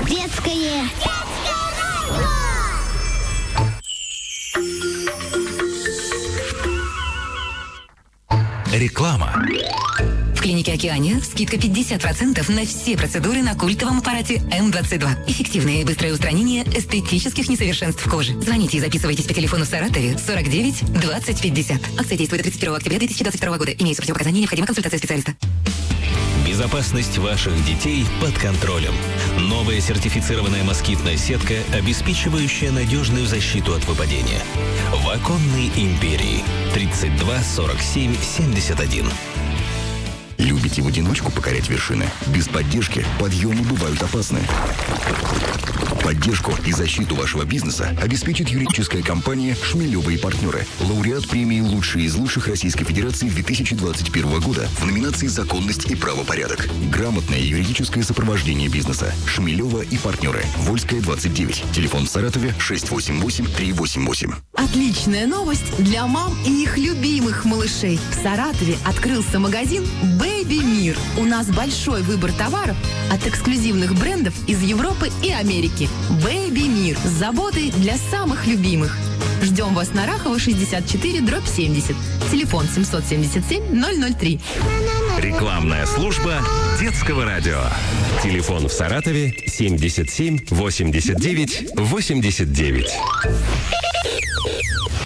Детское Реклама. В клинике «Океания» скидка 50% на все процедуры на культовом аппарате М22. Эффективное и быстрое устранение эстетических несовершенств кожи. Звоните и записывайтесь по телефону в Саратове 49 20 50. Акция действует до 31 октября 2022 года. Имеются противопоказания, необходима консультация специалиста. Безопасность ваших детей под контролем. Новая сертифицированная москитная сетка, обеспечивающая надежную защиту от выпадения. В оконной империи 32 47 71. Любите в одиночку покорять вершины? Без поддержки подъемы бывают опасны. Поддержку и защиту вашего бизнеса обеспечит юридическая компания «Шмелева и партнеры». Лауреат премии «Лучшие из лучших Российской Федерации» 2021 года в номинации «Законность и правопорядок». Грамотное юридическое сопровождение бизнеса. «Шмелева и партнеры». Вольская, 29. Телефон в Саратове 688-388. Отличная новость для мам и их любимых малышей. В Саратове открылся магазин «Бэби Мир». У нас большой выбор товаров от эксклюзивных брендов из Европы и Америки. «Бэби Мир» с заботой для самых любимых. Ждем вас на Рахова 64/70. Телефон 777-003. Рекламная служба детского радио. Телефон в Саратове 77 89 89.